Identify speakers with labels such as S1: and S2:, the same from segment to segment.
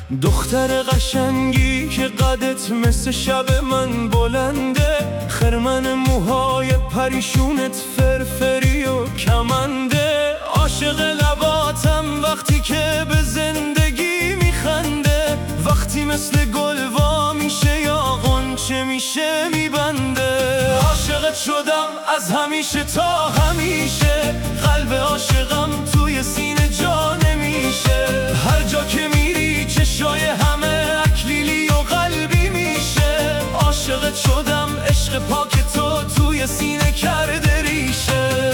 S1: دختر قشنگی که قدت مثل شب من بلنده، خرمن موهای پریشونت فرفری و کمنده. عاشق لباتم وقتی که به زندگی میخنده، وقتی مثل گل وا میشه یا غنچه میشه میبنده. عاشقت شدم از همیشه تا همیشه، قلب عاشقم توی سینه جا نمیشه. هر جا که میری چشای همه اکلیلی و قلبی میشه. عاشقت شدم عشق پاک تو توی سینه کرده ریشه.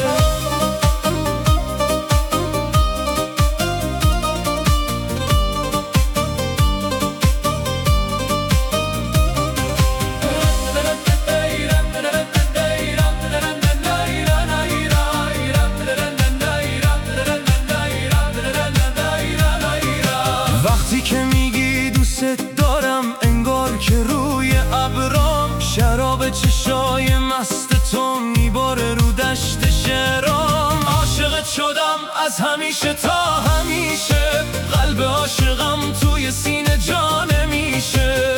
S1: وقتی که میگی دوست دارم انگار که روی ابرام شراب چشای مست تو میباره رو دشت شهرام. عاشقت شدم از همیشه تا همیشه، قلب عاشقم توی سینه جا نمیشه.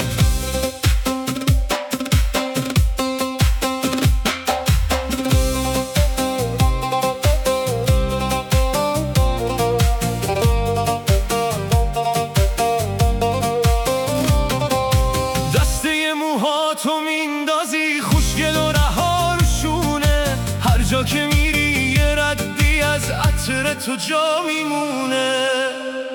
S1: تو میندازی خوشگل و رها رو شونه، هر جا که میری یه ردی از عطر تو جا میمونه.